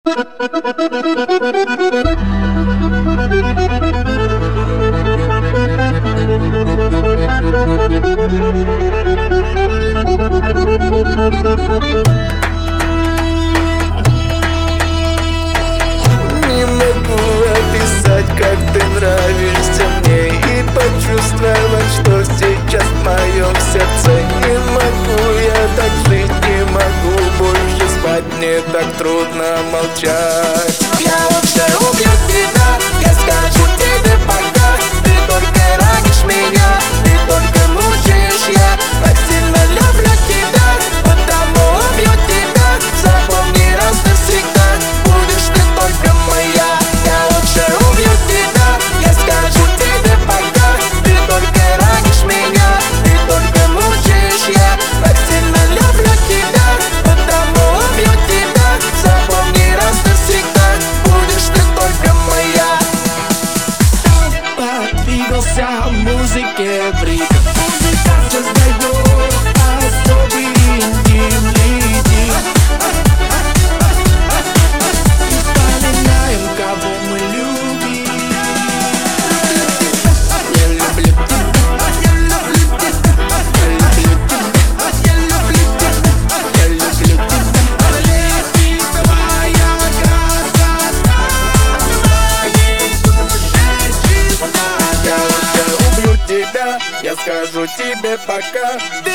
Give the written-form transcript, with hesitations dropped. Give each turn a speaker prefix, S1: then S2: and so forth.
S1: Не могу описать, как ты нравишься мне, и почувствовать, что сейчас в моем сердце. Не могу я так жить, не могу больше спать, мне так трудно молчать. Я лучше убью тебя, я скажу тебе пока. Ты только ранишь меня, ты только мучаешь. Я так сильно люблю тебя, потому убью тебя. Запомни раз навсегда, будешь ты только моя. Я лучше убью тебя, я скажу тебе пока. Ты только ранишь меня, ты только мучаешь. Я так сильно люблю тебя, потому убью тебя. Запомни раз навсегда, будешь ты только моя. Подвигался в музыке в ритм, музыка создает особый интим ритм. Вспоминаем, кого мы любим. Я люблю тебя, я люблю тебя, я люблю тебя, я люблю тебя, я люблю тебя. Летит твоя красота, моей душе чиста. Я лучше убью тебя, я скажу тебе пока.